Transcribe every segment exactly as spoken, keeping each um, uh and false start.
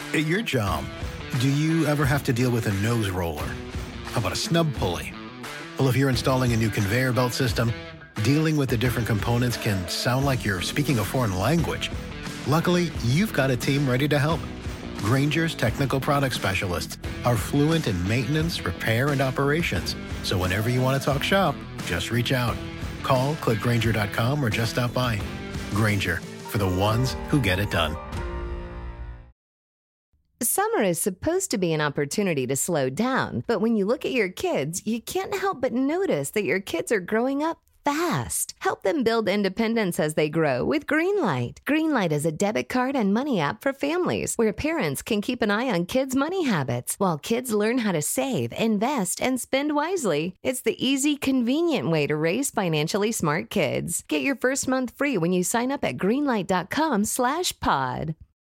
At your job, do you ever have to deal with a nose roller? How about a snub pulley? Well, if you're installing a new conveyor belt system, dealing with the different components can sound like you're speaking a foreign language. Luckily, you've got a team ready to help. Grainger's technical product specialists are fluent in maintenance, repair, and operations. So whenever you want to talk shop, just reach out. Call, click Grainger dot com, or just stop by. Grainger, for the ones who get it done. Summer is supposed to be an opportunity to slow down, but when you look at your kids, you can't help but notice that your kids are growing up fast. Help them build independence as they grow with Greenlight. Greenlight is a debit card and money app for families where parents can keep an eye on kids' money habits while kids learn how to save, invest, and spend wisely. It's the easy, convenient way to raise financially smart kids. Get your first month free when you sign up at greenlight dot com slash pod.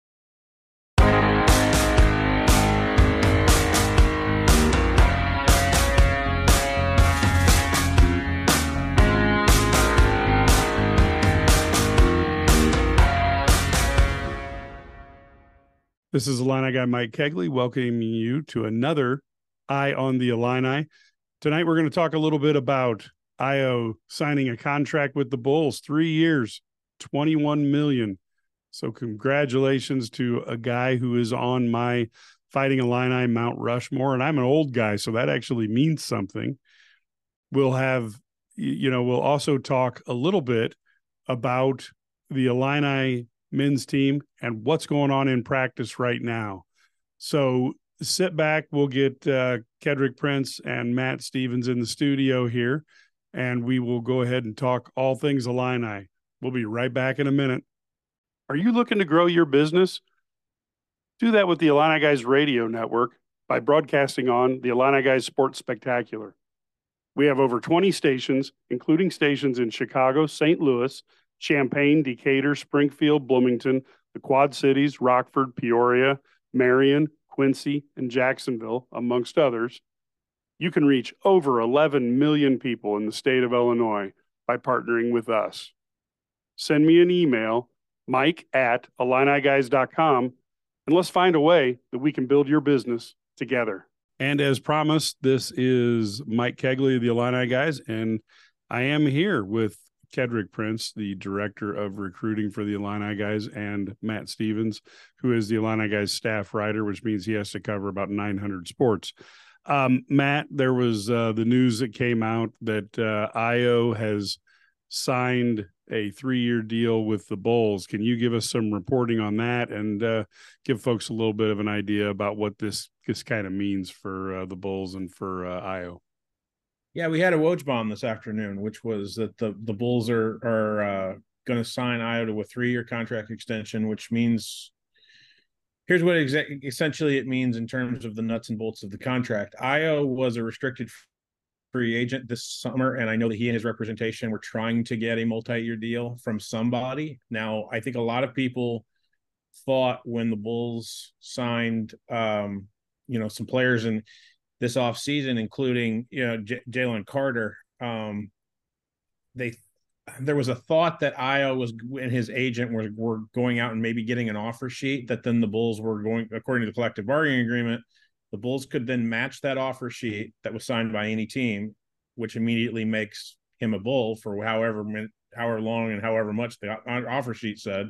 This is Illini guy Mike Kegley welcoming you to another Eye on the Illini. Tonight we're going to talk a little bit about Ayo signing a contract with the Bulls, three years, twenty-one million dollars. So congratulations to a guy who is on my Fighting Illini Mount Rushmore, and I'm an old guy, so that actually means something. We'll have, you know, we'll also talk a little bit about the Illini men's team and what's going on in practice right now. So sit back. We'll get uh, Kedrick Prince and Matt Stevens in the studio here, and we will go ahead and talk all things Illini. We'll be right back in a minute. Are you looking to grow your business? Do that with the Illini Guys Radio Network by broadcasting on the Illini Guys Sports Spectacular. We have over twenty stations, including stations in Chicago, Saint Louis, Champaign, Decatur, Springfield, Bloomington, the Quad Cities, Rockford, Peoria, Marion, Quincy, and Jacksonville, amongst others. You can reach over eleven million people in the state of Illinois by partnering with us. Send me an email, mike at illini guys dot com, and let's find a way that we can build your business together. And as promised, this is Mike Kegley of the Illini Guys, and I am here with Kedrick Prince, the director of recruiting for the Illini Guys, and Matt Stevens, who is the Illini Guys staff writer, which means he has to cover about nine hundred sports. Um, Matt, there was uh, the news that came out that uh, Ayo has signed a three-year deal with the Bulls. Can you give us some reporting on that and uh, give folks a little bit of an idea about what this, this kind of means for uh, the Bulls and for uh, Ayo? Yeah, we had a Woj bomb this afternoon, which was that the, the Bulls are are uh, going to sign Ayo to a three-year contract extension, which means here's what exa- essentially it means in terms of the nuts and bolts of the contract. Ayo was a restricted free agent this summer, and I know that he and his representation were trying to get a multi-year deal from somebody. Now, I think a lot of people thought when the Bulls signed, um, you know, some players and this offseason, including, you know, J- Jalen Carter, um, they there was a thought that Ayo was and his agent were, were going out and maybe getting an offer sheet that then the Bulls were going, according to the collective bargaining agreement, the Bulls could then match that offer sheet that was signed by any team, which immediately makes him a Bull for however however long and however much the offer sheet said.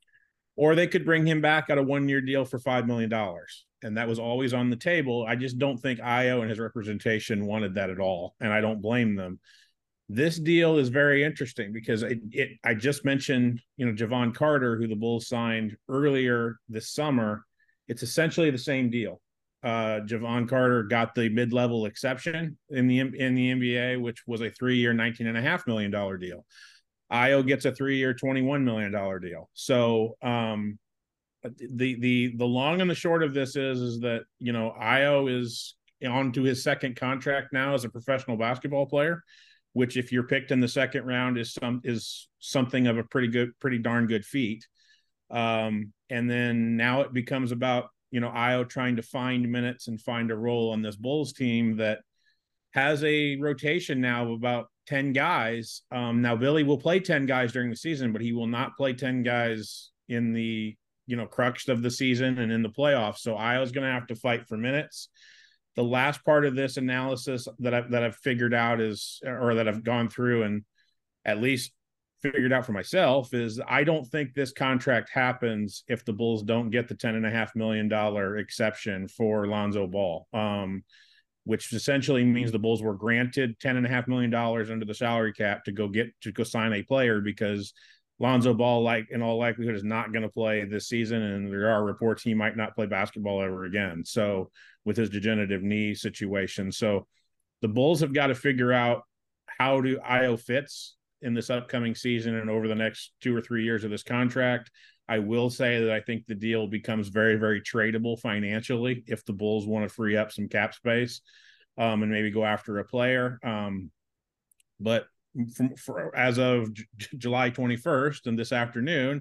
Or they could bring him back at a one-year deal for five million dollars. And that was always on the table. I just don't think Ayo and his representation wanted that at all, and I don't blame them. This deal is very interesting because it, it I just mentioned, you know, Jevon Carter, who the Bulls signed earlier this summer. It's essentially the same deal. Uh, Jevon Carter got the mid-level exception in the in the N B A, which was a three-year, nineteen point five million dollars deal. Ayo gets a three-year, twenty-one million dollars deal. So um, the the the long and the short of this is is that, you know, Ayo is on to his second contract now as a professional basketball player, which if you're picked in the second round is some is something of a pretty good, pretty darn good feat. Um, and then now it becomes about, you know, Ayo trying to find minutes and find a role on this Bulls team that has a rotation now of about ten guys. Um, now Billy will play ten guys during the season, but he will not play ten guys in the you know, crux of the season and in the playoffs. So Iowa's going to have to fight for minutes. The last part of this analysis that I've, that I've figured out is, or that I've gone through and at least figured out for myself, is I don't think this contract happens if the Bulls don't get the ten and a half million dollar exception for Lonzo Ball, um, which essentially means the Bulls were granted ten and a half million dollars under the salary cap to go get to go sign a player, because Lonzo Ball, like in all likelihood, is not going to play this season, and there are reports he might not play basketball ever again. So with his degenerative knee situation, so the Bulls have got to figure out how do Io fits in this upcoming season and over the next two or three years of this contract. I will say that I think the deal becomes very, very tradable financially if the Bulls want to free up some cap space um, and maybe go after a player. Um, but from for, as of J- July twenty-first and this afternoon,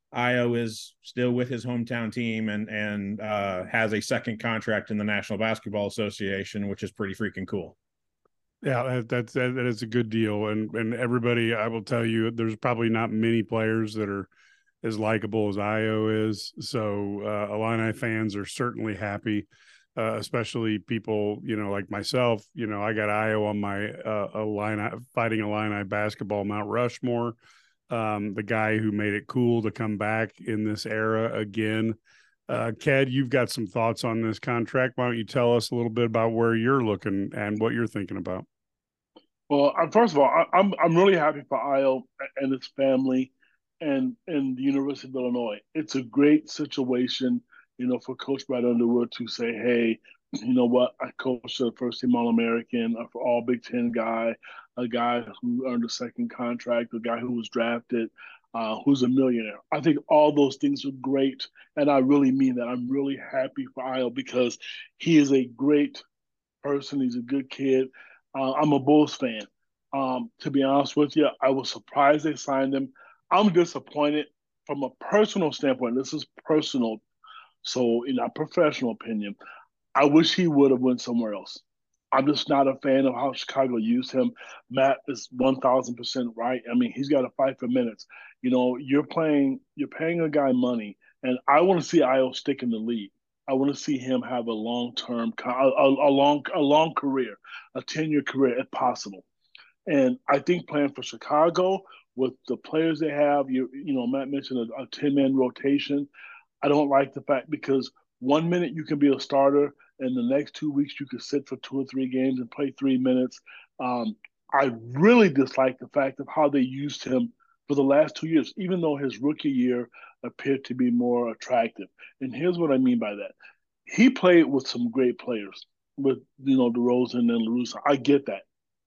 Io is still with his hometown team and and uh, has a second contract in the National Basketball Association, which is pretty freaking cool. Yeah, that, that's that, that is a good deal, and and everybody, I will tell you, there's probably not many players that are as likable as Io is. So uh, Illini fans are certainly happy, uh, especially people, you know, like myself. You know, I got Io on my uh, Illini Fighting Illini basketball Mount Rushmore. Um, the guy who made it cool to come back in this era again. Uh, Ked, you've got some thoughts on this contract. Why don't you tell us a little bit about where you're looking and what you're thinking about? Well, first of all, I, I'm I'm really happy for Io and his family, and and the University of Illinois. It's a great situation, you know, for Coach Brad Underwood to say, hey, you know what, I coached a first team All American, a All Big Ten guy, a guy who earned a second contract, a guy who was drafted, uh, who's a millionaire. I think all those things are great, and I really mean that. I'm really happy for Io because he is a great person. He's a good kid. Uh, I'm a Bulls fan. Um, to be honest with you, I was surprised they signed him. I'm disappointed from a personal standpoint. This is personal, so in a professional opinion, I wish he would have went somewhere else. I'm just not a fan of how Chicago used him. Matt is one thousand percent right. I mean, he's got to fight for minutes. You know, you're playing, you're paying a guy money, and I want to see Io stick in the league. I want to see him have a long term, a, a, a long, a long career, a ten year career if possible. And I think playing for Chicago with the players they have, you you know, Matt mentioned a, a ten man rotation. I don't like the fact because one minute you can be a starter, and the next two weeks you can sit for two or three games and play three minutes. Um, I really dislike the fact of how they used him for the last two years, even though his rookie year appeared to be more attractive. And here's what I mean by that. He played with some great players, with, you know, DeRozan and LaRusso. I get that.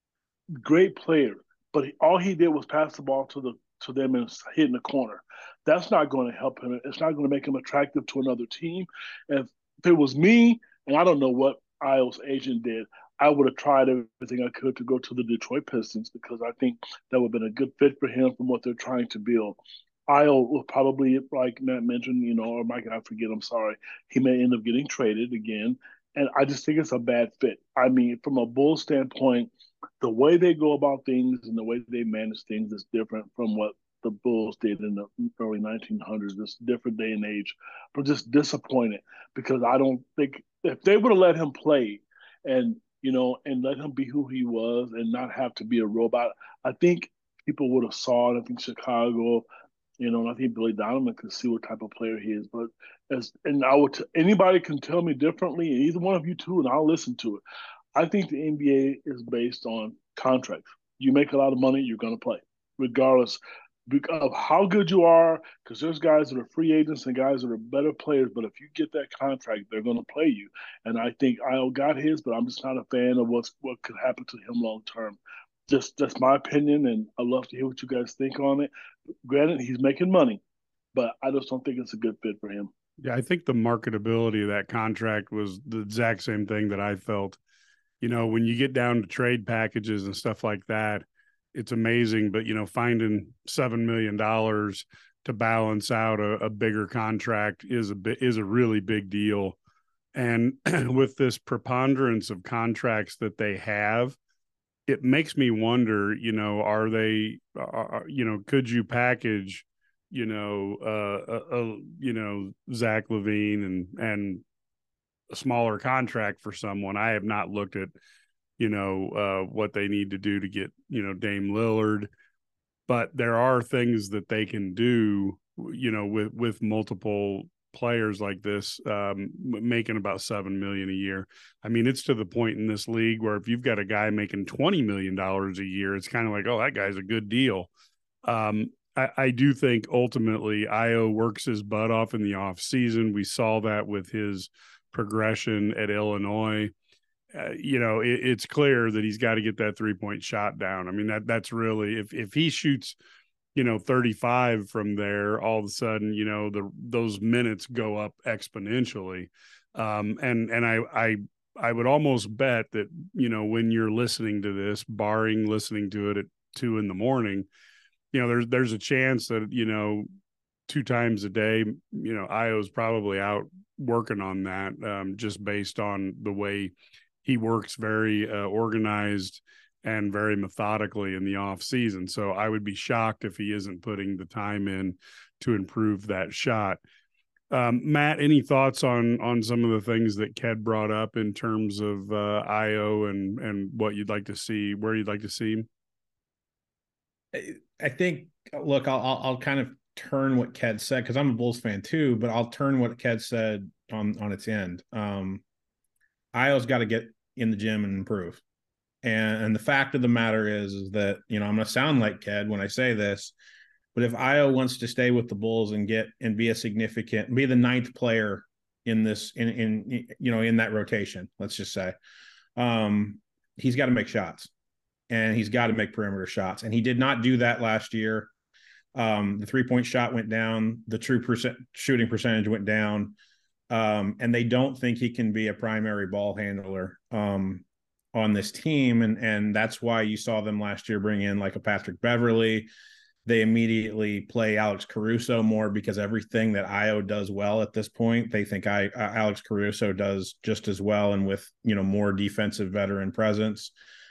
Great player. But all he did was pass the ball to the to them and hit in the corner. That's not going to help him. It's not going to make him attractive to another team. If, if it was me, and I don't know what Io's agent did, I would have tried everything I could to go to the Detroit Pistons because I think that would have been a good fit for him from what they're trying to build. Io will probably, like Matt mentioned, you know, or Mike, I forget, I'm sorry, he may end up getting traded again. And I just think it's a bad fit. I mean, from a Bulls standpoint, the way they go about things and the way they manage things is different from what the Bulls did in the early nineteen hundreds. This different day and age. I'm just disappointed because I don't think if they would have let him play and, you know, and let him be who he was and not have to be a robot, I think people would have saw it. I think Chicago, you know, and I think Billy Donovan could see what type of player he is. But as and I would t- anybody can tell me differently, and either one of you two, and I'll listen to it. I think the N B A is based on contracts. You make a lot of money, you're going to play, regardless of how good you are, because there's guys that are free agents and guys that are better players, but if you get that contract, they're going to play you. And I think Io got his, but I'm just not a fan of what's what could happen to him long term. Just that's my opinion, and I'd love to hear what you guys think on it. Granted, he's making money, but I just don't think it's a good fit for him. Yeah, I think the marketability of that contract was the exact same thing that I felt. You know, when you get down to trade packages and stuff like that, it's amazing. But, you know, finding seven million dollars to balance out a, a bigger contract is a bit, is a really big deal. And with this preponderance of contracts that they have, it makes me wonder, you know, are they, are, you know, could you package, you know, uh, a, a, you know, Zach Levine and, and a smaller contract for someone. I have not looked at, you know, uh, what they need to do to get, you know, Dame Lillard, but there are things that they can do, you know, with, with multiple players like this, um, making about seven million a year. I mean, it's to the point in this league where if you've got a guy making twenty million dollars a year, it's kind of like, oh, that guy's a good deal. Um, I, I do think ultimately Ayo works his butt off in the off season. We saw that with his progression at Illinois. Uh, you know, it, it's clear that he's got to get that three point shot down. I mean, that that's really, if, if he shoots, you know, thirty-five from there, all of a sudden, you know, the, those minutes go up exponentially. Um, and, and I, I, I would almost bet that, you know, when you're listening to this, barring listening to it at two in the morning, you know, there's, there's a chance that, you know, two times a day, you know, Ayo's probably out working on that, um, just based on the way he works, very uh, organized and very methodically in the off season. So I would be shocked if he isn't putting the time in to improve that shot. Um, Matt, any thoughts on, on some of the things that Ked brought up in terms of uh, Ayo and, and what you'd like to see, where you'd like to see him? I think, look, I'll, I'll, I'll kind of turn what Ked said, because I'm a Bulls fan too, but I'll turn what Ked said on, on its end. Um, Ayo's got to get in the gym and improve. And, and the fact of the matter is, is that, you know, I'm going to sound like Ked when I say this, but if Ayo wants to stay with the Bulls and get, and be a significant, be the ninth player in this, in, in, you know, in that rotation, let's just say, um, he's got to make shots, and he's got to make perimeter shots. And he did not do that last year. Um, the three-point shot went down. The true percent shooting percentage went down. Um, and they don't think he can be a primary ball handler um, on this team. And, and that's why you saw them last year bring in like a Patrick Beverley. They immediately play Alex Caruso more, because everything that Ayo does well at this point, they think I, uh, Alex Caruso does just as well, and with, you know, more defensive veteran presence.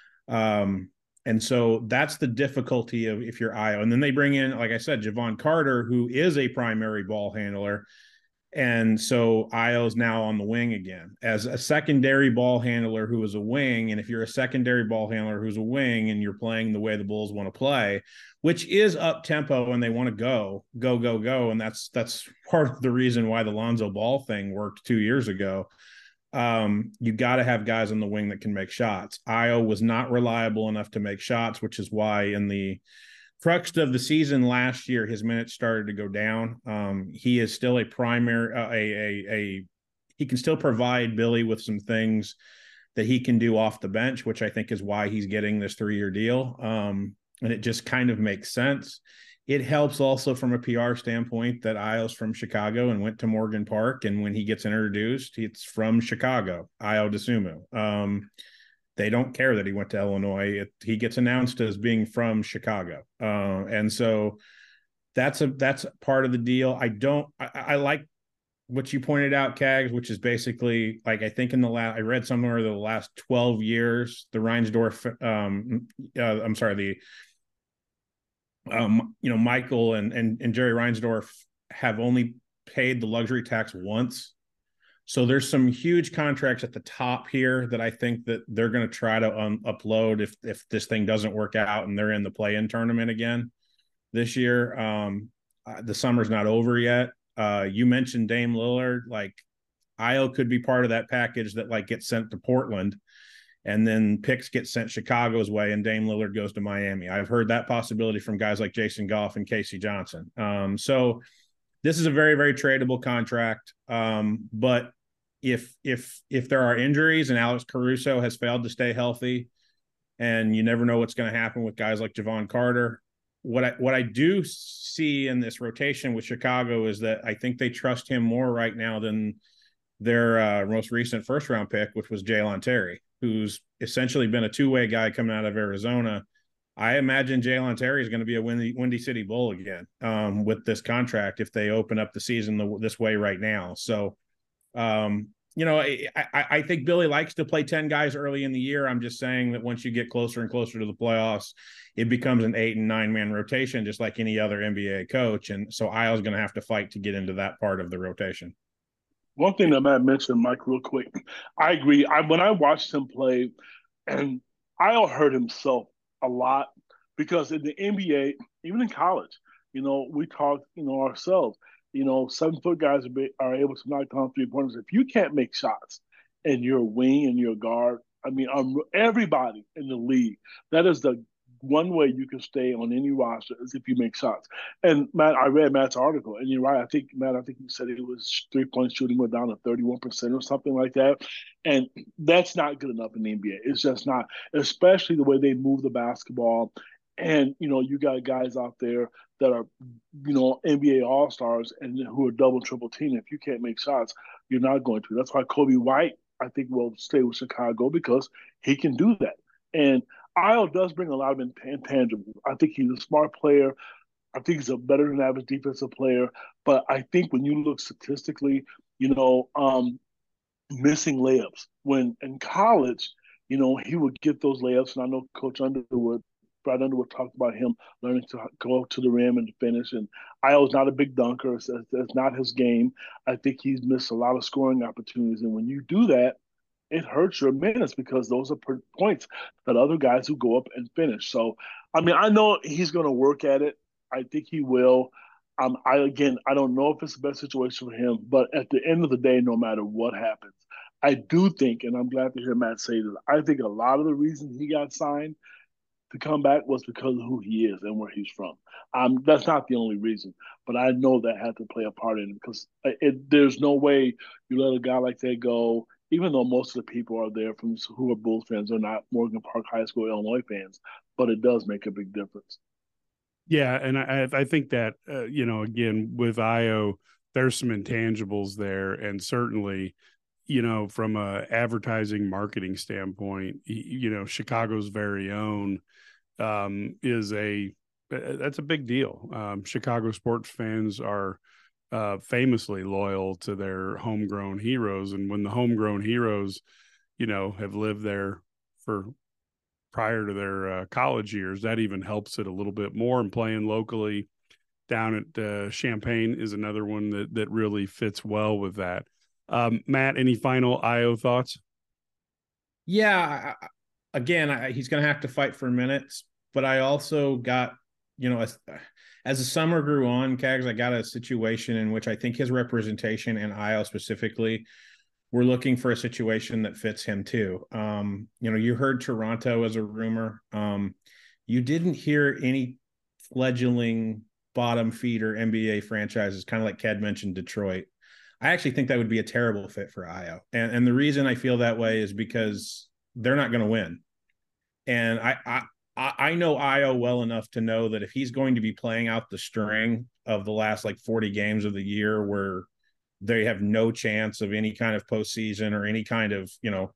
Um, and so that's the difficulty of if you're Ayo. And then they bring in, like I said, Jevon Carter, who is a primary ball handler. And so Ayo's now on the wing again as a secondary ball handler who is a wing. And if you're a secondary ball handler who's a wing and you're playing the way the Bulls want to play, which is up tempo and they want to go, go, go, go. And that's, that's part of the reason why the Lonzo Ball thing worked two years ago. Um, you got to have guys on the wing that can make shots. Ayo was not reliable enough to make shots, which is why in the crux of the season last year, his minutes started to go down. Um, he is still a primary, uh, a, a, a, he can still provide Billy with some things that he can do off the bench, which I think is why he's getting this three-year deal. Um, and it just kind of makes sense. It helps also from a P R standpoint that Ayo's from Chicago and went to Morgan Park. And when he gets introduced, it's from Chicago, Ayo Dosunmu. Um, they don't care that he went to Illinois. It, he gets announced as being from Chicago. Uh, and so that's a, that's part of the deal. I don't, I, I like what you pointed out, Cags, which is basically like, I think in the last, I read somewhere the last twelve years, the Reinsdorf, um, uh, I'm sorry, the, Um, you know, Michael and, and and Jerry Reinsdorf have only paid the luxury tax once. So there's some huge contracts at the top here that I think that they're going to try to um, upload if if this thing doesn't work out and they're in the play-in tournament again this year. Um, uh, the summer's not over yet. Uh, you mentioned Dame Lillard. Like, Ayo could be part of that package that like gets sent to Portland, and then picks get sent Chicago's way, and Dame Lillard goes to Miami. I've heard that possibility from guys like Jason Goff and Casey Johnson. Um, so this is a very, very tradable contract. Um, but if if if there are injuries and Alex Caruso has failed to stay healthy, and you never know what's going to happen with guys like Jevon Carter, what I what I do see in this rotation with Chicago is that I think they trust him more right now than their uh, most recent first round pick, which was Jalen Terry, who's essentially been a two-way guy coming out of Arizona. I imagine Jalen Terry is going to be a Windy, Windy City Bull again um, with this contract if they open up the season the, this way right now. So um, you know, I, I, I think Billy likes to play ten guys early in the year. I'm just saying that once you get closer and closer to the playoffs, it becomes an eight and nine man rotation, just like any other N B A coach. And so Ayo's going to have to fight to get into that part of the rotation. One thing that Matt mentioned, Mike, real quick, I agree. I when I watched him play, and Ayo hurt himself a lot because in the N B A, even in college, you know, we talk, you know, ourselves, you know, seven foot guys are, be, are able to knock down three pointers. If you can't make shots and you're a wing and you're a guard, I mean, um, everybody in the league, that is the one way you can stay on any roster is if you make shots. And Matt, I read Matt's article, and you're right. I think Matt, I think you said it was three point shooting went down to thirty-one percent or something like that, and that's not good enough in the N B A. It's just not, especially the way they move the basketball. And you know, you got guys out there that are, you know, N B A All Stars and who are double, triple team. If you can't make shots, you're not going to. That's why Kobe White, I think, will stay with Chicago because he can do that. And Ayo does bring a lot of intangibles. I think he's a smart player. I think he's a better than average defensive player. But I think when you look statistically, you know, um, missing layups. When in college, you know, he would get those layups. And I know Coach Underwood, Brad Underwood talked about him learning to go to the rim and finish. And Ayo's not a big dunker. It's, it's not his game. I think he's missed a lot of scoring opportunities. And when you do that, it hurts your minutes because those are points that other guys who go up and finish. So, I mean, I know he's going to work at it. I think he will. Um, I again, I don't know if it's the best situation for him, but at the end of the day, no matter what happens, I do think, and I'm glad to hear Matt say this, I think a lot of the reason he got signed to come back was because of who he is and where he's from. Um, that's not the only reason, but I know that had to play a part in it because it, there's no way you let a guy like that go. Even though most of the people are there from who are Bulls fans are not Morgan Park High School Illinois fans, but it does make a big difference. Yeah, and I, I think that uh, you know, again with Ayo, there's some intangibles there, and certainly, you know, from a advertising marketing standpoint, you know, Chicago's very own um, is a that's a big deal. Um, Chicago sports fans are uh, famously loyal to their homegrown heroes. And when the homegrown heroes, you know, have lived there for prior to their uh, college years, that even helps it a little bit more. And playing locally down at uh, Champaign is another one that, that really fits well with that. Um, Matt, any final Ayo thoughts? Yeah. Again, I, he's going to have to fight for minutes, but I also got, you know, as, as the summer grew on, Cags, I got a situation in which I think his representation and Ayo specifically, we're looking for a situation that fits him too. Um, you know, you heard Toronto as a rumor. Um, you didn't hear any fledgling bottom feeder N B A franchises, kind of like Ked mentioned, Detroit. I actually think that would be a terrible fit for Ayo. And, and the reason I feel that way is because they're not going to win. And I, I, I know Ayo well enough to know that if he's going to be playing out the string of the last like forty games of the year where they have no chance of any kind of postseason or any kind of, you know,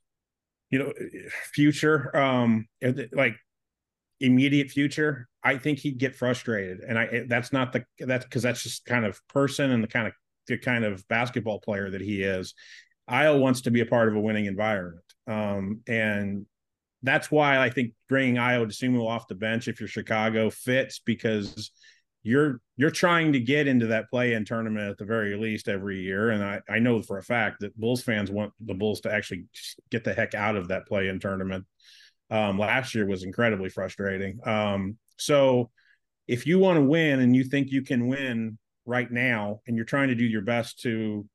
you know, future, um, like immediate future, I think he'd get frustrated. And I, that's not the, that's because that's just kind of person and the kind of, the kind of basketball player that he is. Ayo wants to be a part of a winning environment. Um, and that's why I think bringing Ayo Dosunmu off the bench, if you're Chicago, fits because you're you're trying to get into that play-in tournament at the very least every year. And I, I know for a fact that Bulls fans want the Bulls to actually get the heck out of that play-in tournament. Um, last year was incredibly frustrating. Um, so if you want to win and you think you can win right now and you're trying to do your best to,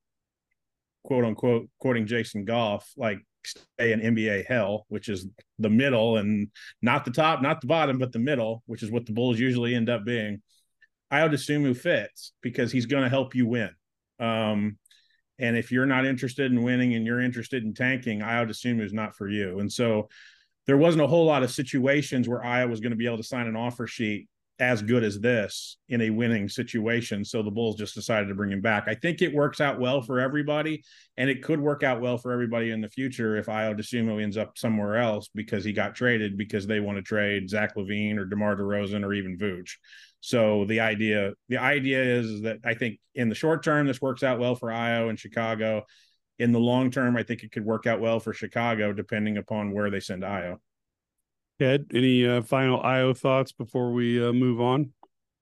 quote unquote, quoting Jason Goff, like stay in N B A hell, which is the middle and not the top, not the bottom, but the middle, which is what the Bulls usually end up being. Ayo Dosunmu fits because he's going to help you win. Um, and if you're not interested in winning and you're interested in tanking, Ayo Dosunmu is not for you. And so there wasn't a whole lot of situations where Ayo was going to be able to sign an offer sheet as good as this in a winning situation. So the Bulls just decided to bring him back. I think it works out well for everybody, and it could work out well for everybody in the future if Ayo Dosunmu ends up somewhere else because he got traded because they want to trade Zach LaVine or DeMar DeRozan or even Vooch. So the idea, the idea is that I think in the short term, this works out well for Ayo in Chicago. in the long term, I think it could work out well for Chicago, depending upon where they send Ayo. Ed, any uh, final Ayo thoughts before we uh, move on?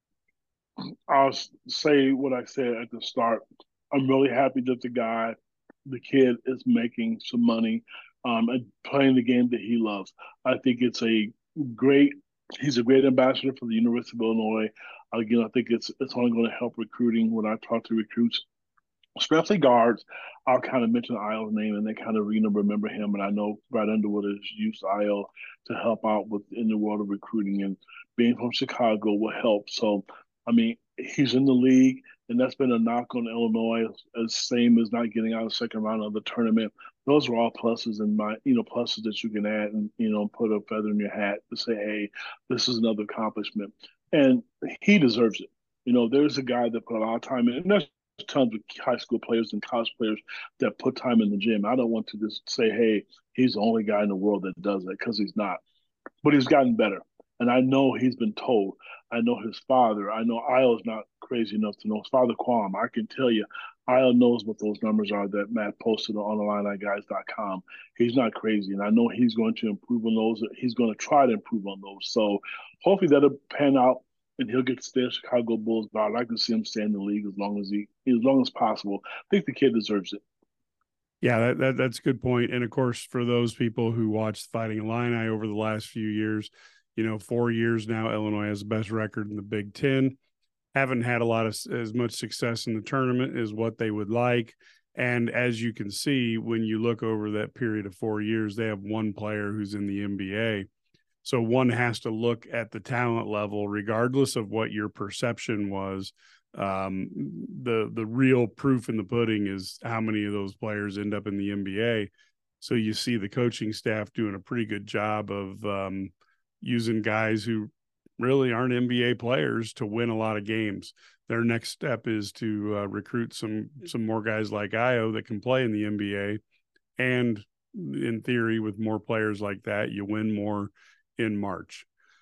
I'll say what I said at the start. I'm really happy that the guy, the kid, is making some money um, and playing the game that he loves. I think it's a great. He's a great ambassador for the University of Illinois. Again, I think it's it's only going to help recruiting. When I talk to recruits, especially guards, I'll kind of mention Ayo's name and they kind of you know remember him. And I know Brad Underwood has used Ayo to help out with in the world of recruiting, and being from Chicago will help. So, I mean, he's in the league, and that's been a knock on Illinois, as same as not getting out of the second round of the tournament. Those are all pluses in my, you know, pluses that you can add and, you know, put a feather in your hat to say, hey, this is another accomplishment. And he deserves it. You know, there's a guy that put a lot of time in, and there's tons of high school players and college players that put time in the gym. I don't want to just say, hey, he's the only guy in the world that does that, because he's not. But he's gotten better. And I know he's been told. I know his father. I know Ayo's not crazy enough to know his father, Quam. I can tell you, Ayo knows what those numbers are that Matt posted on Illini Guys dot com. He's not crazy. And I know he's going to improve on those. He's going to try to improve on those. So hopefully that'll pan out and he'll get to stay at Chicago Bulls. But I'd like to see him stay in the league as long as he, as long as possible. I think the kid deserves it. Yeah, that, that that's a good point. And of course, for those people who watched Fighting Illini over the last few years, you know, four years now, Illinois has the best record in the Big Ten. Haven't had a lot of as much success in the tournament as what they would like. And as you can see, when you look over that period of four years, they have one player who's in the N B A. So one has to look at the talent level, regardless of what your perception was. Um, the the real proof in the pudding is how many of those players end up in the N B A. So you see the coaching staff doing a pretty good job of um, using guys who really aren't N B A players to win a lot of games. Their next step is to uh, recruit some some more guys like Ayo that can play in the N B A. And in theory, with more players like that, you win more in March.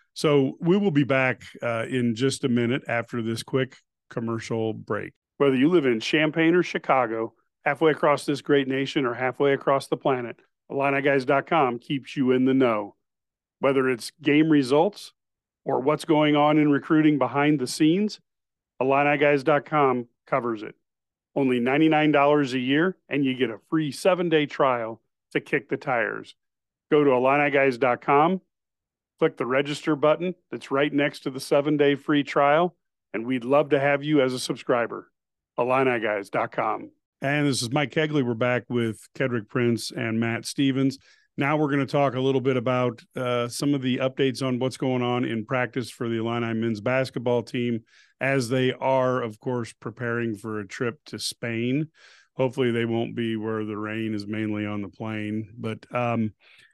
So we will be back uh, in just a minute after this quick commercial break. Whether you live in Champaign or Chicago, halfway across this great nation or halfway across the planet, Illini Guys dot com keeps you in the know. Whether it's game results or what's going on in recruiting behind the scenes, Illini Guys dot com covers it. Only ninety-nine dollars a year, and you get a free seven-day trial to kick the tires. Go to Illini Guys dot com, click the register button that's right next to the seven-day free trial, and we'd love to have you as a subscriber. Illini Guys dot com. And this is Mike Kegley. We're back with Kedrick Prince and Matt Stevens. Now we're going to talk a little bit about uh, some of the updates on what's going on in practice for the Illini men's basketball team, as they are, of course, preparing for a trip to Spain. Hopefully they won't be where the rain is mainly on the plane. But, um,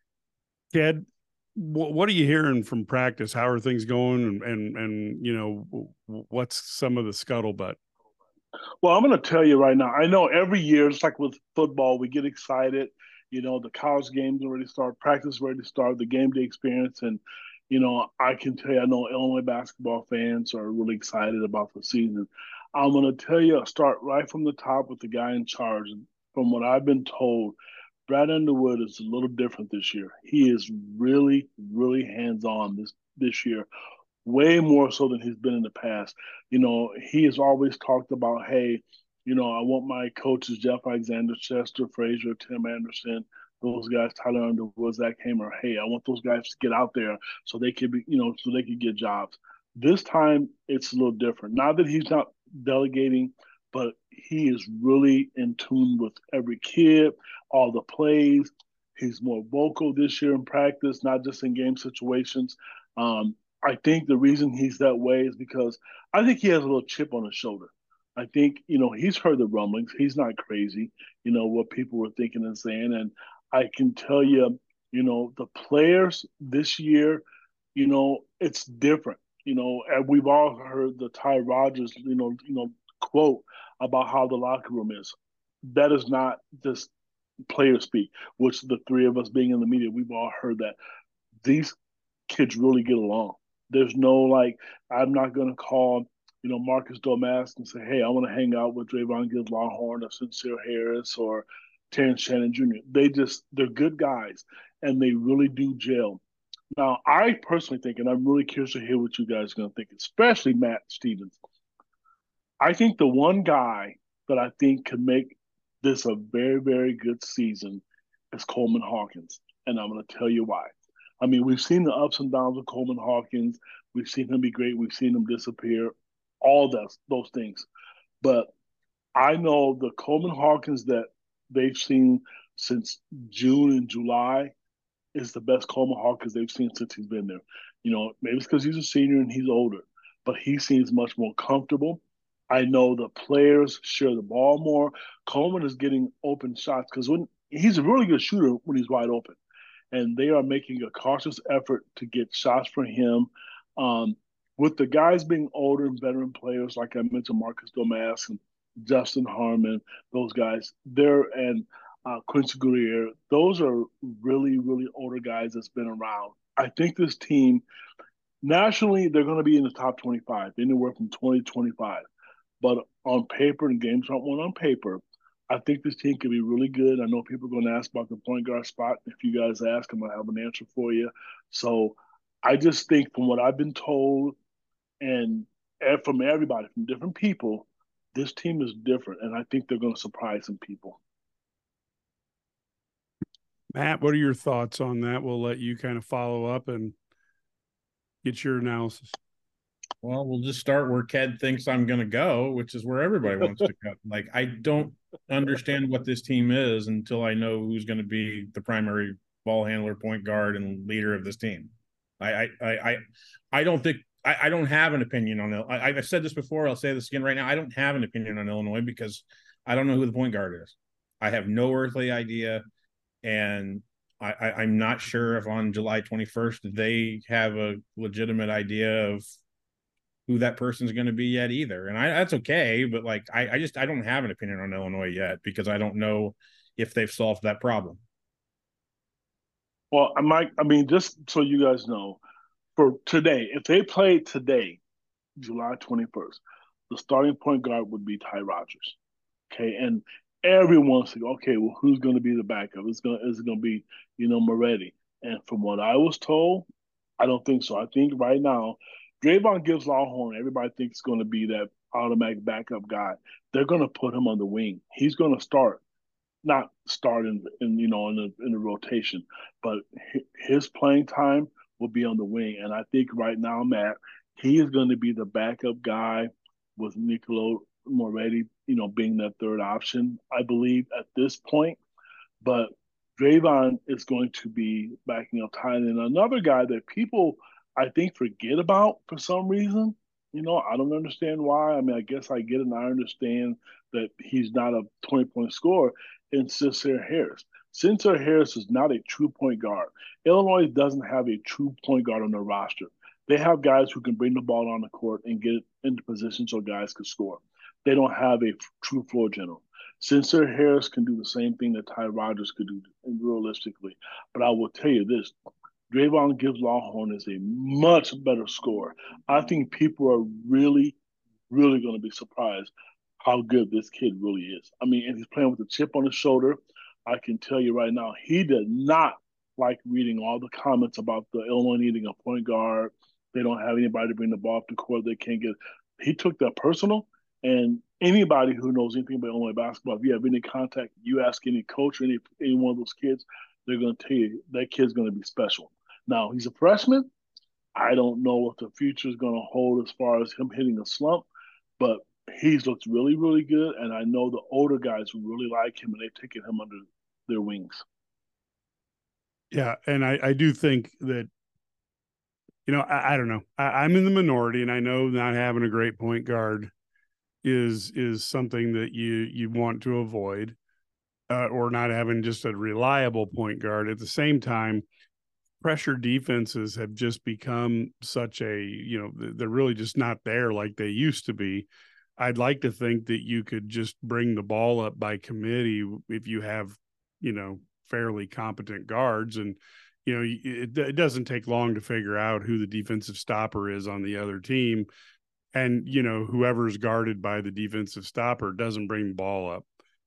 Ked, w- what are you hearing from practice? How are things going? And, and, and you know, w- what's some of the scuttlebutt? Well, I'm going to tell you right now, I know every year, it's like with football, we get excited. You know, the college games already start, practice ready to start, the game day experience. And, you know, I can tell you, I know Illinois basketball fans are really excited about the season. I'm going to tell you, start right from the top with the guy in charge. And from what I've been told, Brad Underwood is a little different this year. He is really, really hands-on this, this year. Way more so than he's been in the past. You know, he has always talked about, hey, you know, I want my coaches, Jeff Alexander, Chester Frazier, Tim Anderson, those guys, Tyler Underwood, Zach Hamer, hey, I want those guys to get out there so they could be, you know, so they could get jobs. This time it's a little different. Not that he's not delegating, but he is really in tune with every kid, all the plays. He's more vocal this year in practice, not just in game situations. Um, I think the reason he's that way is because I think he has a little chip on his shoulder. I think, you know, he's heard the rumblings. He's not crazy, you know, what people were thinking and saying. And I can tell you, you know, the players this year, you know, it's different. You know, and we've all heard the Ty Rodgers, you know, you know, quote about how the locker room is. That is not just player speak, which the three of us being in the media, we've all heard that. These kids really get along. There's no like, I'm not going to call, you know, Marcus Domask and say, hey, I want to hang out with Draymond Gibbs Longhorn or Sincere Harris or, Terrence Shannon Junior They just they're good guys, and they really do gel. Now, I personally think, and I'm really curious to hear what you guys are going to think, especially Matt Stevens. I think the one guy that I think could make this a very, very good season is Coleman Hawkins. And I'm going to tell you why. I mean, we've seen the ups and downs of Coleman Hawkins. We've seen him be great. We've seen him disappear, all those, those things. But I know the Coleman Hawkins that they've seen since June and July is the best Coleman Hawkins they've seen since he's been there. You know, maybe it's because he's a senior and he's older, but he seems much more comfortable. I know the players share the ball more. Coleman is getting open shots because when he's a really good shooter when he's wide open, and they are making a cautious effort to get shots for him. Um, with the guys being older and veteran players, like I mentioned, Marcus Domask and Justin Harmon, those guys, they're and uh, Quincy Guerrier, those are really, really older guys that's been around. I think this team, nationally, they're going to be in the top twenty-five, anywhere from twenty to twenty-five. But on paper, and games aren't won on paper, I think this team could be really good. I know people are going to ask about the point guard spot. If you guys ask, I'm going to have an answer for you. So I just think from what I've been told and from everybody, from different people, this team is different, and I think they're going to surprise some people. Matt, what are your thoughts on that? We'll let you kind of follow up and get your analysis. Well, we'll just start where Ked thinks I'm going to go, which is where everybody wants to go. Like, I don't understand what this team is until I know who's going to be the primary ball handler, point guard, and leader of this team. I, I, I, I don't think I, I don't have an opinion on it. I, I've said this before. I'll say this again right now. I don't have an opinion on Illinois because I don't know who the point guard is. I have no earthly idea, and I, I, I'm not sure if on July twenty-first they have a legitimate idea of who that person's going to be yet either. And I, that's okay. But like, I, I just, I don't have an opinion on Illinois yet because I don't know if they've solved that problem. Well, I might, I mean, just so you guys know, for today, if they played today, July twenty-first, the starting point guard would be Ty Rodgers. Okay. And everyone's like, okay, well, who's going to be the backup? It's going to, is it going to be, you know, Moretti? And from what I was told, I don't think so. I think right now, Draymond Gibbs Lawhorn, everybody thinks is going to be that automatic backup guy. They're going to put him on the wing. He's going to start, not start in, in you know in the in the rotation, but his playing time will be on the wing. And I think right now, Matt, he is going to be the backup guy with Nicolo Moretti, you know, being that third option, I believe, at this point. But Draymond is going to be backing up Ty. And another guy that people – I think forget about for some reason. You know, I don't understand why. I mean, I guess I get it and I understand that he's not a twenty-point scorer. And Sincere Harris. Sincere Harris is not a true point guard. Illinois doesn't have a true point guard on their roster. They have guys who can bring the ball on the court and get it into position so guys can score. They don't have a true floor general. Sincere Harris can do the same thing that Ty Rodgers could do realistically. But I will tell you this, Draymond Gibbs Lawhorn is a much better scorer. I think people are really, really going to be surprised how good this kid really is. I mean, and he's playing with a chip on his shoulder. I can tell you right now, he did not like reading all the comments about the Illinois needing a point guard. They don't have anybody to bring the ball up the court. They can't get. He took that personal. And anybody who knows anything about Illinois basketball, if you have any contact, you ask any coach or any, any one of those kids, they're going to tell you that kid's going to be special. Now, he's a freshman. I don't know what the future is going to hold as far as him hitting a slump, but he's looked really, really good. And I know the older guys really like him, and they've taken him under their wings. Yeah, and I, I do think that, you know, I, I don't know. I, I'm in the minority, and I know not having a great point guard is is something that you, you want to avoid, uh, or not having just a reliable point guard. At the same time, pressure defenses have just become such a, you know, they're really just not there like they used to be. I'd like to think that you could just bring the ball up by committee if you have, you know, fairly competent guards. And, you know, it, it doesn't take long to figure out who the defensive stopper is on the other team. And, you know, whoever's guarded by the defensive stopper doesn't bring the ball up.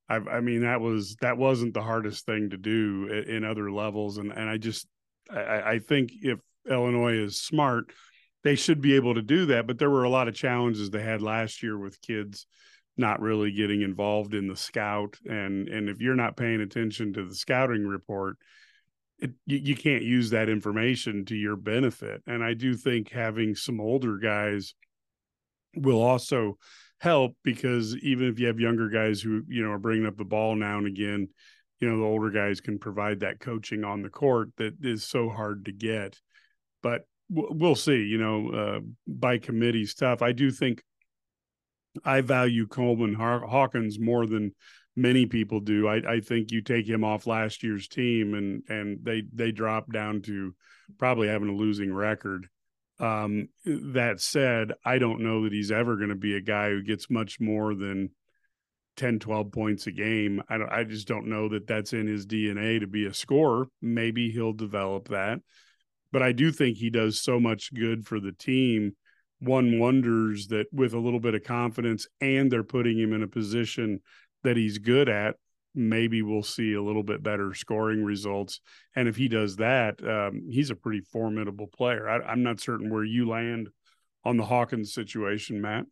I, I mean, that was that wasn't the hardest thing to do in, in other levels, and and I just I, I think if Illinois is smart, they should be able to do that. But there were a lot of challenges they had last year with kids not really getting involved in the scout, and and if you're not paying attention to the scouting report, it, you, you can't use that information to your benefit. And I do think having some older guys will also help, because even if you have younger guys who, you know, are bringing up the ball now and again, you know, the older guys can provide that coaching on the court that is so hard to get. But we'll see, you know, uh, by committee stuff. I do think I value Coleman Hawkins more than many people do. I, I think you take him off last year's team and, and they, they drop down to probably having a losing record. Um, that said, I don't know that he's ever going to be a guy who gets much more than ten, twelve points a game. I don't, I just don't know that that's in his D N A to be a scorer. Maybe he'll develop that, but I do think he does so much good for the team. One wonders that with a little bit of confidence and they're putting him in a position that he's good at, maybe we'll see a little bit better scoring results. And if he does that, um, he's a pretty formidable player. I, I'm not certain where you land on the Hawkins situation, Matt.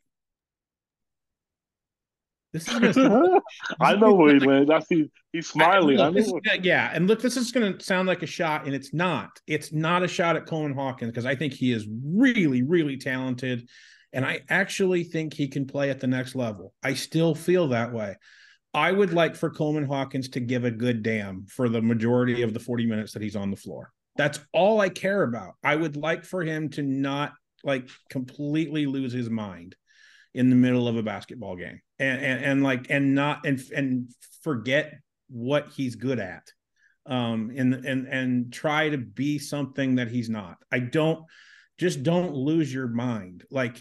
This is gonna, I know where he lands. I see he's smiling. I, I, look, I know. Is, yeah, and look, this is going to sound like a shot, and it's not. It's not a shot at Coleman Hawkins, because I think he is really, really talented, and I actually think he can play at the next level. I still feel that way. I would like for Coleman Hawkins to give a good damn for the majority of the forty minutes that he's on the floor. That's all I care about. I would like for him to not like completely lose his mind in the middle of a basketball game and, and, and like, and not, and, and forget what he's good at. Um, and, and, and try to be something that he's not. I don't, just don't lose your mind. Like,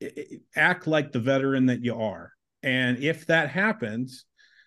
act like the veteran that you are. And if that happens,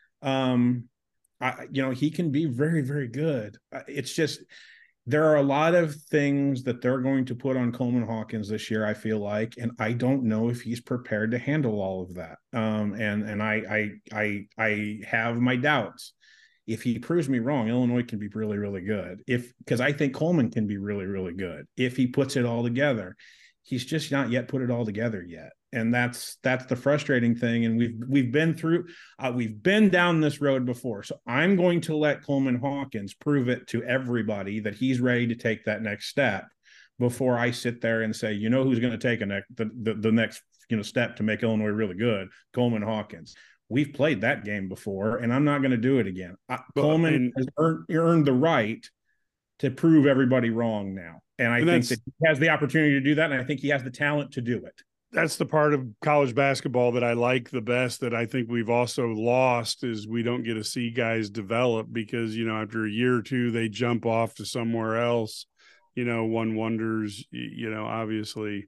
um, I, you know, he can be very, very good. It's just, there are a lot of things that they're going to put on Coleman Hawkins this year, I feel like, and I don't know if he's prepared to handle all of that. Um, and and I I I I have my doubts. If he proves me wrong, Illinois can be really, really good. If because I think Coleman can be really, really good if he puts it all together. He's just not yet put it all together yet. And that's that's the frustrating thing. And we've we've been through, uh, we've been down this road before. So I'm going to let Coleman Hawkins prove it to everybody that he's ready to take that next step before I sit there and say, you know, who's going to take a ne- the, the the next you know step to make Illinois really good? Coleman Hawkins. We've played that game before, and I'm not going to do it again. I, Coleman and, has earned, earned the right to prove everybody wrong now. And I and think that he has the opportunity to do that, and I think he has the talent to do it. That's the part of college basketball that I like the best, that I think we've also lost, is we don't get to see guys develop because, you know, after a year or two, they jump off to somewhere else. You know, one wonders, you know, obviously,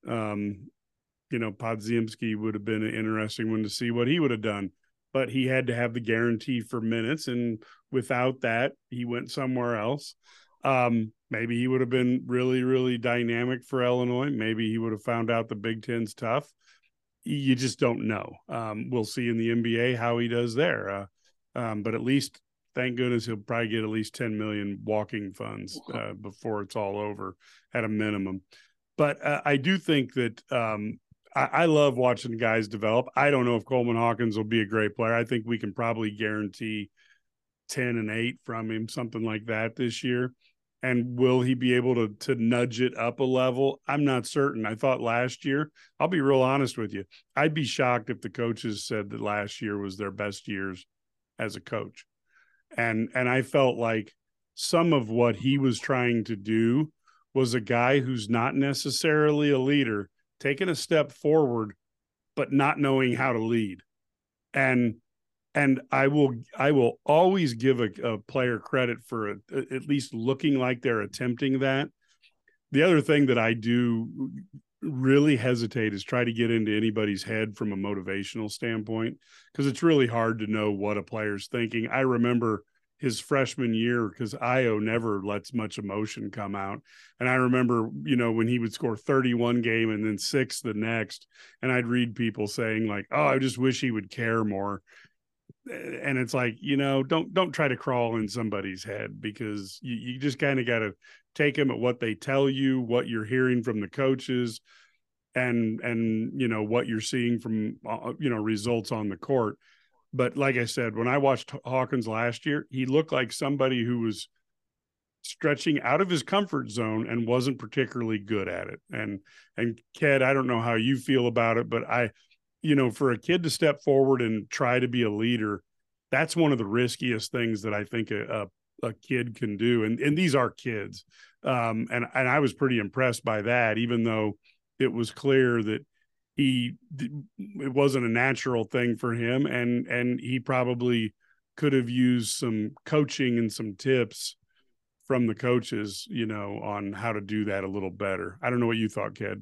um, you know, Podziemski would have been an interesting one to see what he would have done, but he had to have the guarantee for minutes. And without that, he went somewhere else. Um, maybe he would have been really, really dynamic for Illinois. Maybe he would have found out the Big Ten's tough. You just don't know. Um, we'll see in the N B A how he does there. Uh, um, but at least, thank goodness, he'll probably get at least ten million walking funds uh, before it's all over at a minimum. But uh, I do think that um, I, I love watching guys develop. I don't know if Coleman Hawkins will be a great player. I think we can probably guarantee ten and eight from him, something like that this year. And will he be able to to nudge it up a level? I'm not certain. I thought last year, I'll be real honest with you, I'd be shocked if the coaches said that last year was their best years as a coach. And and I felt like some of what he was trying to do was a guy who's not necessarily a leader, taking a step forward, but not knowing how to lead. And And I will I will always give a, a player credit for a, at least looking like they're attempting that. The other thing that I do really hesitate is try to get into anybody's head from a motivational standpoint, because it's really hard to know what a player's thinking. I remember his freshman year, because Io never lets much emotion come out. And I remember, you know, when he would score thirty-one game and then six the next, and I'd read people saying like, oh, I just wish he would care more. and it's like, you know, don't don't try to crawl in somebody's head, because you, you just kind of got to take them at what they tell you, what you're hearing from the coaches, and and you know what you're seeing from uh, you know results on the court. But like I said, when I watched Hawkins last year, he looked like somebody who was stretching out of his comfort zone and wasn't particularly good at it. And and Ked, I don't know how you feel about it, but I, you know, for a kid to step forward and try to be a leader, that's one of the riskiest things that I think a, a, a kid can do. And and these are kids. Um, and, and I was pretty impressed by that, even though it was clear that he, it wasn't a natural thing for him. And, and he probably could have used some coaching and some tips from the coaches, you know, on how to do that a little better. I don't know what you thought, Ked.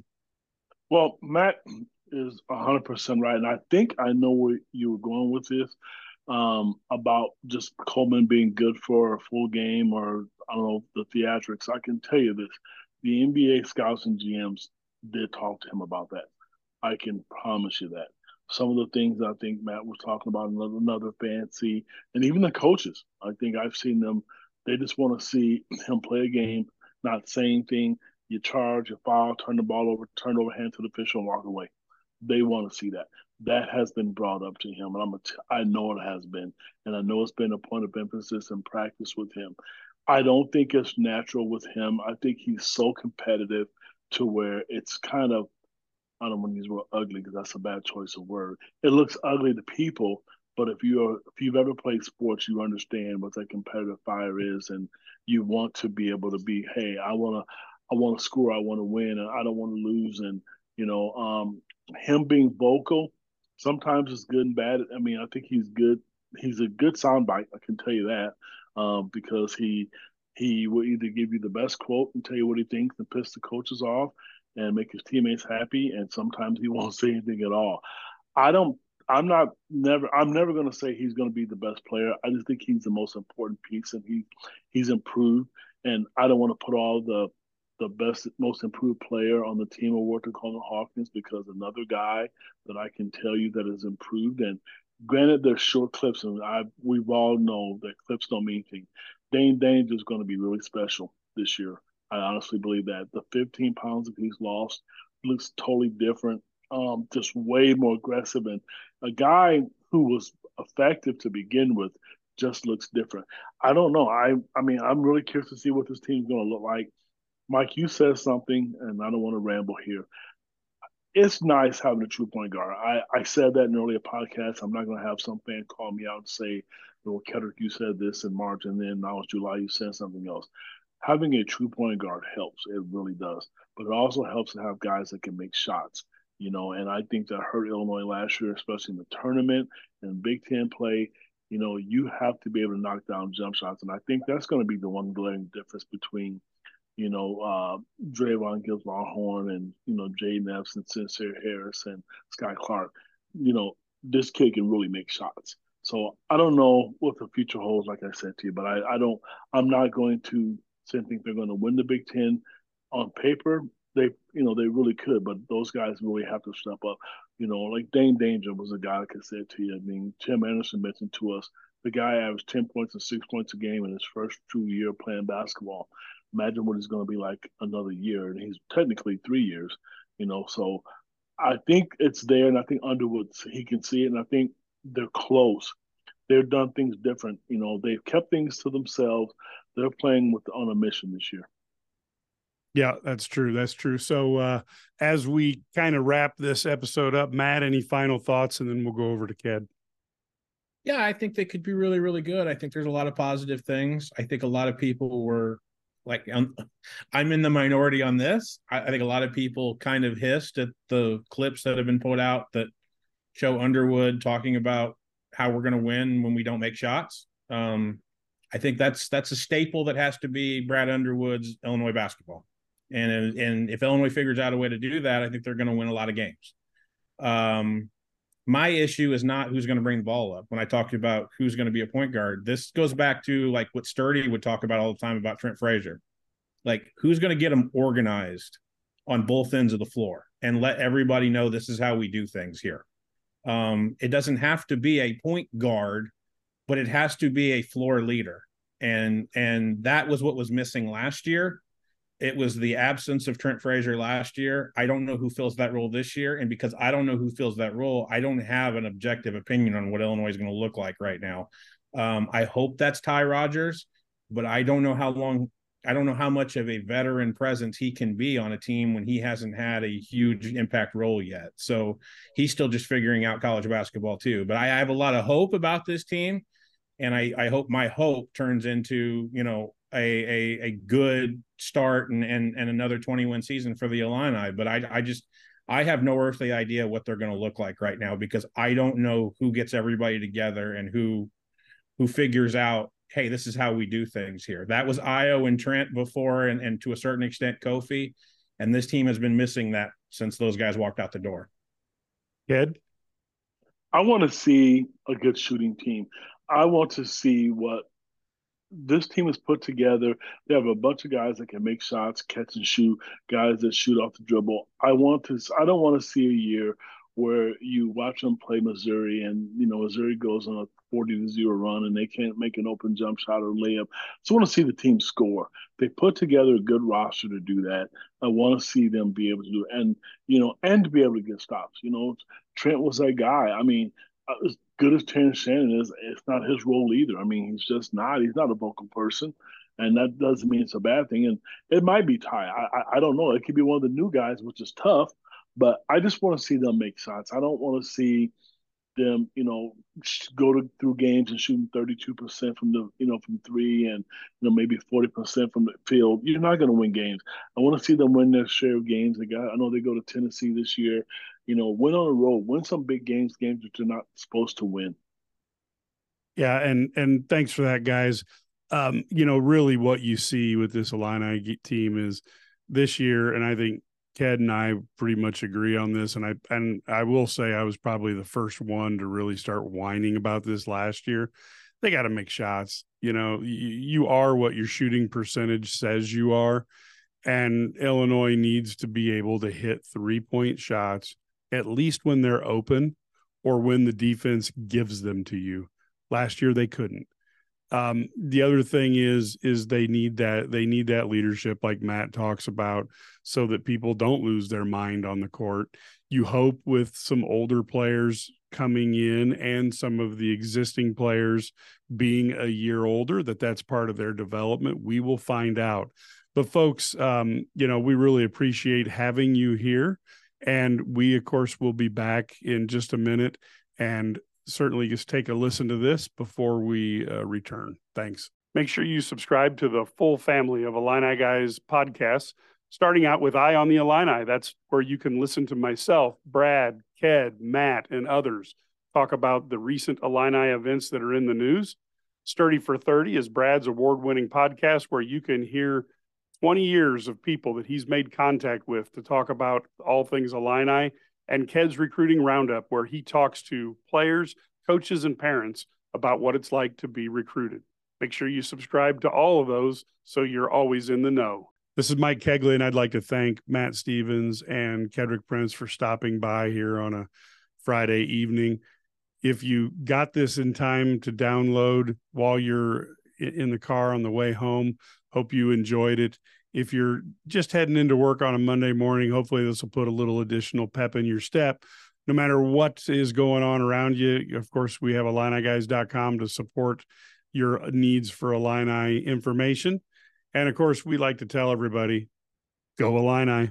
Well, Matt is one hundred percent right. And I think I know where you were going with this, um, about just Coleman being good for a full game, or, I don't know, the theatrics. I can tell you this. The N B A scouts and G Ms did talk to him about that. I can promise you that. Some of the things I think Matt was talking about, another, another fancy, and even the coaches, I think I've seen them. They just want to see him play a game, not say anything. You charge, you foul, turn the ball over, turn over hand to the official, and walk away. They want to see that. That has been brought up to him, and I'm a t- I know it has been, and I know it's been a point of emphasis and practice with him. I don't think it's natural with him. I think he's so competitive to where it's kind of, I don't want to use the word ugly because that's a bad choice of word. It looks ugly to people, but if you're if you've ever played sports, you understand what that competitive fire is, and you want to be able to be, hey, I wanna I want to score, I want to win, and I don't want to lose. And you know, um, him being vocal sometimes is good and bad. I mean, I think he's good. He's a good soundbite, I can tell you that, um, because he he will either give you the best quote and tell you what he thinks and piss the coaches off and make his teammates happy, and sometimes he won't say anything at all. I don't. I'm not never. I'm never going to say he's going to be the best player. I just think he's the most important piece, and he he's improved. And I don't want to put all the the best, most improved player on the team award to Coleman Hawkins, because another guy that I can tell you that has improved. And granted, they're short clips, and I we've all know that clips don't mean anything. Dane Danger is going to be really special this year. I honestly believe that. The fifteen pounds that he's lost looks totally different. Um, just way more aggressive, and a guy who was effective to begin with just looks different. I don't know. I I mean, I'm really curious to see what this team's going to look like. Mike, you said something, and I don't want to ramble here. It's nice having a true point guard. I, I said that in earlier podcasts. I'm not going to have some fan call me out and say, well, Kedrick, you said this in March, and then now it's July, you said something else. Having a true point guard helps. It really does. But it also helps to have guys that can make shots. You know, and I think that hurt Illinois last year, especially in the tournament and Big Ten play. You know, you have to be able to knock down jump shots. And I think that's going to be the one glaring difference between, you know, uh, Draymond Gibbs-Longhorn and, you know, Jaden Epps and Sincere Harris and Sky Clark. You know, this kid can really make shots. So I don't know what the future holds, like I said to you, but I, I don't, I'm not going to say think they're going to win the Big Ten on paper. They, you know, they really could, but those guys really have to step up. You know, like Dane Danger was a guy, like I said to you. I mean, Tim Anderson mentioned to us, the guy averaged ten points and six points a game in his first true year playing basketball. Imagine what he's going to be like another year, and he's technically three years, you know. So I think it's there, and I think Underwood, he can see it, and I think they're close. They've done things different. You know, they've kept things to themselves. They're playing with on a mission this year. Yeah, that's true. That's true. So uh, as we kind of wrap this episode up, Matt, any final thoughts, and then we'll go over to Ked. Yeah, I think they could be really, really good. I think there's a lot of positive things. I think a lot of people were like, um, I'm in the minority on this. I, I think a lot of people kind of hissed at the clips that have been put out that show Underwood talking about how we're going to win when we don't make shots. Um, I think that's that's a staple that has to be Brad Underwood's Illinois basketball. And, and if Illinois figures out a way to do that, I think they're going to win a lot of games. Um, my issue is not who's going to bring the ball up. When I talked about who's going to be a point guard, this goes back to like what Sturdy would talk about all the time about Trent Frazier. Like, who's going to get them organized on both ends of the floor and let everybody know this is how we do things here. Um, it doesn't have to be a point guard but it has to be a floor leader. And, and that was what was missing last year. It was the absence of Trent Frazier last year. I don't know who fills that role this year. And because I don't know who fills that role, I don't have an objective opinion on what Illinois is going to look like right now. Um, I hope that's Ty Rodgers, but I don't know how long, I don't know how much of a veteran presence he can be on a team when he hasn't had a huge impact role yet. So he's still just figuring out college basketball too. But I, I have a lot of hope about this team. And I, I hope my hope turns into, you know, a a, a good start and, and and another twenty-win season for the Illini. But I I just I have no earthly idea what they're going to look like right now, because I don't know who gets everybody together and who who figures out, hey, this is how we do things here. That was Ayo and Trent before, and, and to a certain extent Kofi. And this team has been missing that since those guys walked out the door. Ed? I want to see a good shooting team. I want to see what this team is put together. They have a bunch of guys that can make shots, catch and shoot, guys that shoot off the dribble. I want to. I don't want to see a year where you watch them play Missouri and, you know, Missouri goes on a forty to zero run and they can't make an open jump shot or layup. So I want to see the team score. They put together a good roster to do that. I want to see them be able to do it, and, you know, and to be able to get stops. You know, Trent was that guy. I mean, as good as Terrence Shannon is, it's not his role either. I mean, he's just not. He's not a vocal person, and that doesn't mean it's a bad thing. And it might be Ty. I, I, I don't know. It could be one of the new guys, which is tough. But I just want to see them make shots. I don't want to see them, you know, go to, through games and shooting thirty-two percent from the, you know, from three and, you know, maybe forty percent from the field. You're not going to win games. I want to see them win their share of games. They got, I know they go to Tennessee this year. You know, win on the road, win some big games, games that you're not supposed to win. Yeah, and and thanks for that, guys. Um, you know, really what you see with this Illini team is this year, and I think Ted and I pretty much agree on this, and I and I will say I was probably the first one to really start whining about this last year. They got to make shots. You know, you, you are what your shooting percentage says you are, and Illinois needs to be able to hit three-point shots at least when they're open or when the defense gives them to you. Last year they couldn't. Um, the other thing is, is they need that, they need that leadership like Matt talks about so that people don't lose their mind on the court. You hope with some older players coming in and some of the existing players being a year older, that that's part of their development. We will find out. But folks, um, you know, we really appreciate having you here. And we, of course, will be back in just a minute, and certainly just take a listen to this before we uh, return. Thanks. Make sure you subscribe to the full family of Illini Guys podcasts, starting out with Eye on the Illini. That's where you can listen to myself, Brad, Ked, Matt, and others talk about the recent Illini events that are in the news. Sturdy for thirty is Brad's award-winning podcast where you can hear twenty years of people that he's made contact with to talk about all things Illini, and Ked's Recruiting Roundup, where he talks to players, coaches, and parents about what it's like to be recruited. Make sure you subscribe to all of those so you're always in the know. This is Mike Kegley, and I'd like to thank Matt Stevens and Kedrick Prince for stopping by here on a Friday evening. If you got this in time to download while you're in the car on the way home, hope you enjoyed it. If you're just heading into work on a Monday morning, hopefully this will put a little additional pep in your step. No matter what is going on around you, of course, we have Illini Guys dot com to support your needs for Illini information. And, of course, we like to tell everybody, go Illini.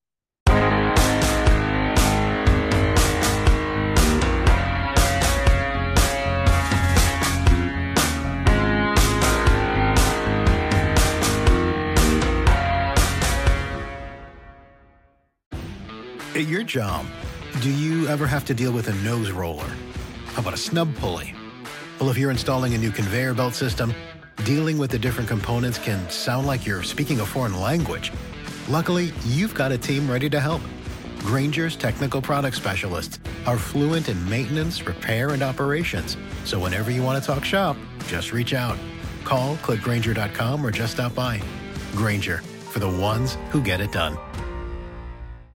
At your job, do you ever have to deal with a nose roller? How about a snub pulley? Well, if you're installing a new conveyor belt system, dealing with the different components can sound like you're speaking a foreign language. Luckily, you've got a team ready to help. Grainger's technical product specialists are fluent in maintenance, repair, and operations. So whenever you want to talk shop, just reach out. Call, click Grainger dot com, or just stop by. Grainger, for the ones who get it done.